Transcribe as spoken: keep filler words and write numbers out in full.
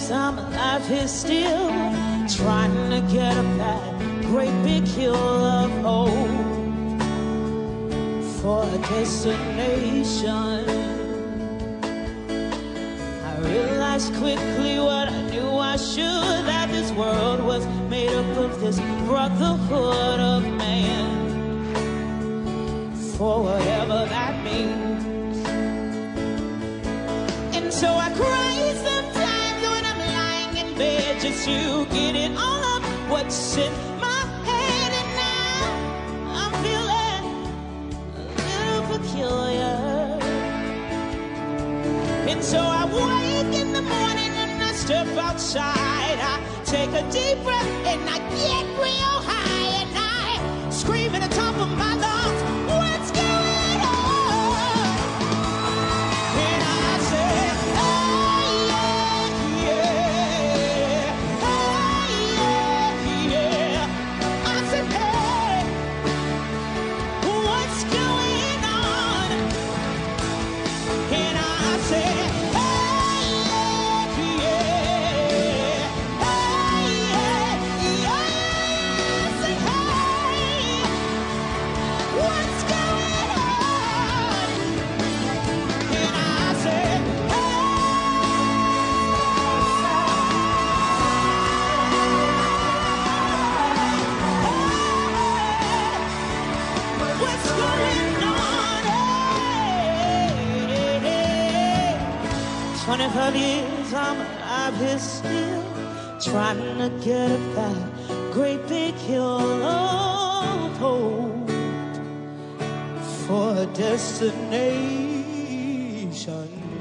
years I'm alive here still, trying to get up that great big hill of hope for a destination. I realized quickly what I knew I should, that this world was made up of this brotherhood of man, for whatever that means. And so I cry sometimes when I'm lying in bed just to get it all up what's in my head. And now I'm feeling a little peculiar. And so I wake in the morning and I step outside, I take a deep breath and I get real high, and I scream at the top of my lungs, what's going on? And I say, hey, yeah, yeah, hey, yeah, yeah. I said, hey, what's going on? And I said, hey, yeah, yeah, hey, yeah, yeah. I said, hey, what's going on? And I said, hey, what's going on? Hey, hey, twenty-five years I'm alive here still, trying to get up that great big hill of hope for a destination.